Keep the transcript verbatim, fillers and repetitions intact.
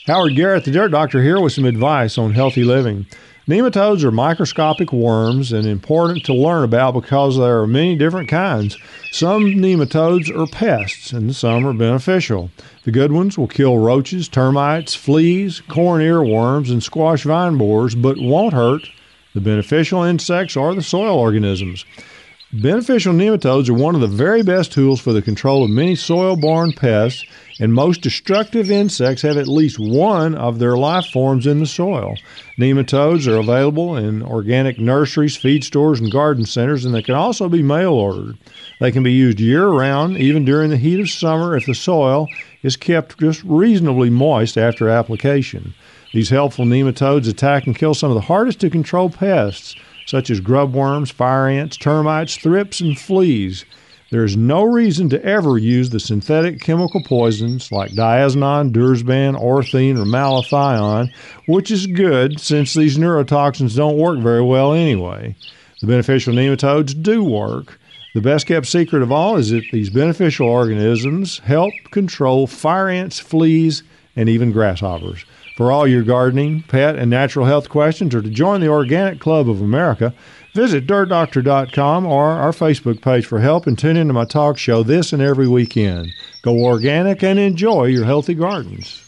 Howard Garrett, the Dirt Doctor, here with some advice on healthy living. Nematodes are microscopic worms and important to learn about because there are many different kinds. Some nematodes are pests and some are beneficial. The good ones will kill roaches, termites, fleas, corn earworms, and squash vine borers, but won't hurt the beneficial insects or the soil organisms. Beneficial nematodes are one of the very best tools for the control of many soil-borne pests, and most destructive insects have at least one of their life forms in the soil. Nematodes are available in organic nurseries, feed stores, and garden centers, and they can also be mail-ordered. They can be used year-round, even during the heat of summer, if the soil is kept just reasonably moist after application. These helpful nematodes attack and kill some of the hardest-to-control pests, such as grubworms, fire ants, termites, thrips, and fleas. There is no reason to ever use the synthetic chemical poisons like diazinon, dursban, orthene, or malathion, which is good since these neurotoxins don't work very well anyway. The beneficial nematodes do work. The best-kept secret of all is that these beneficial organisms help control fire ants, fleas, and even grasshoppers. For all your gardening, pet, and natural health questions, or to join the Organic Club of America, visit dirt doctor dot com or our Facebook page for help, and tune into my talk show this and every weekend. Go organic and enjoy your healthy gardens.